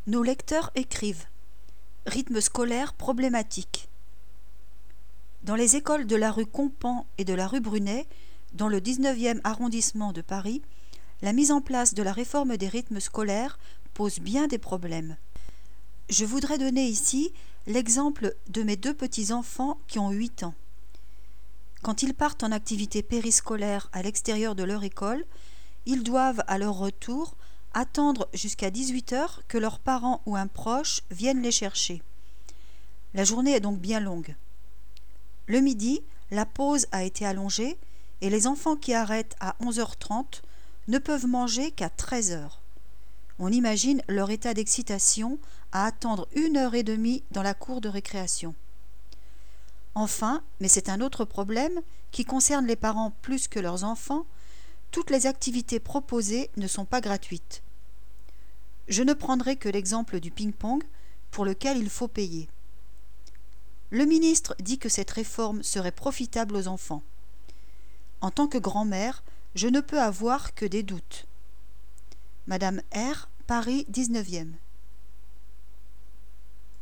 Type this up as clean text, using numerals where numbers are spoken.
Nos lecteurs écrivent rythme scolaire problématique. Dans les écoles de la rue Compan et de la rue Brunet, dans le 19e arrondissement de Paris, la mise en place de la réforme des rythmes scolaires pose bien des problèmes. Je voudrais donner ici l'exemple de mes deux petits-enfants qui ont 8 ans. Quand ils partent en activité périscolaire à l'extérieur de leur école, ils doivent, à leur retour, attendre jusqu'à 18h que leurs parents ou un proche viennent les chercher. La journée est donc bien longue. Le midi, la pause a été allongée et les enfants qui arrêtent à 11h30 ne peuvent manger qu'à 13h. On imagine leur état d'excitation à attendre 1h30 dans la cour de récréation. Enfin, mais c'est un autre problème qui concerne les parents plus que leurs enfants, toutes les activités proposées ne sont pas gratuites. Je ne prendrai que l'exemple du ping-pong, pour lequel il faut payer. Le ministre dit que cette réforme serait profitable aux enfants. En tant que grand-mère, je ne peux avoir que des doutes. Madame R, Paris 19e.